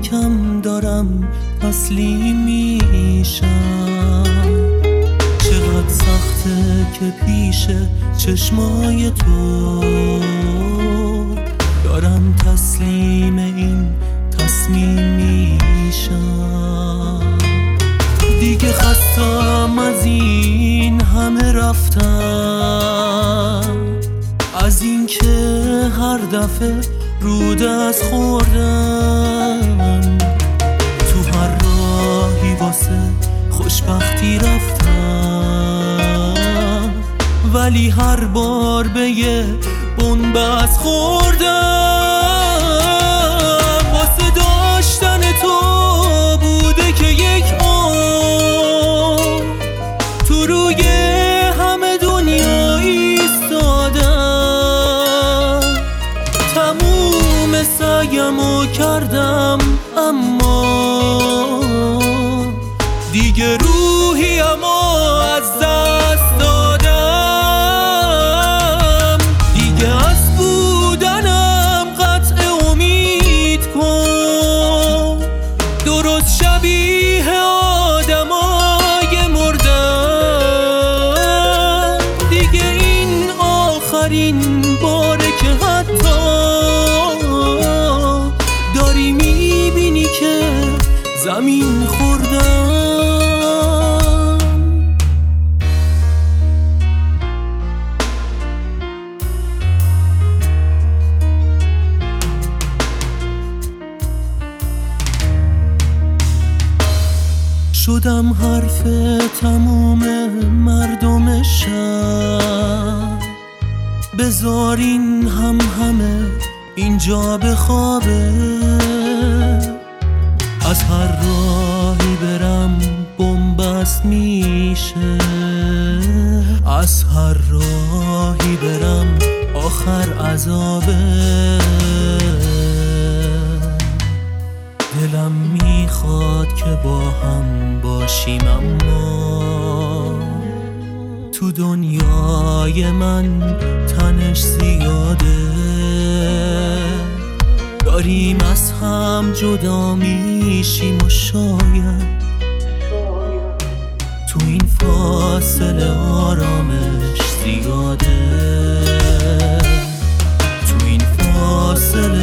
کم دارم تسلیم میشم. چقدر سخته که پیش چشمای تو دارم تسلیم این تصمیم میشم. دیگه خستم از این همه رفتم، از این که هر دفعه رو دست خوردم. تو هر راهی واسه خوشبختی رفتم، ولی هر بار به یه بنبست خوردم. واسه داشتن تو بوده که یک عمر تو روی همه دنیا ایستادم. تموم سعیمو کردم اما دیگه روحیمو از دست دادم. دیگه از بودنم قطع امید کن، درست شبیه آدمای مردن. دیگه این آخرین باره که حتی داری میبینی که زمین خوردم. شدم حرف تموم مردم شهر، بذارین همه اینجا بخوابه. از هر راهی برم بنبست میشه، از هر راهی برم آخر عذابه. دلم میخواد که با هم باشیم اما تو دنیای من تنش زیاده. داریم از هم جدا میشیم و شاید تو این فاصله آرامش زیاده. تو این فاصله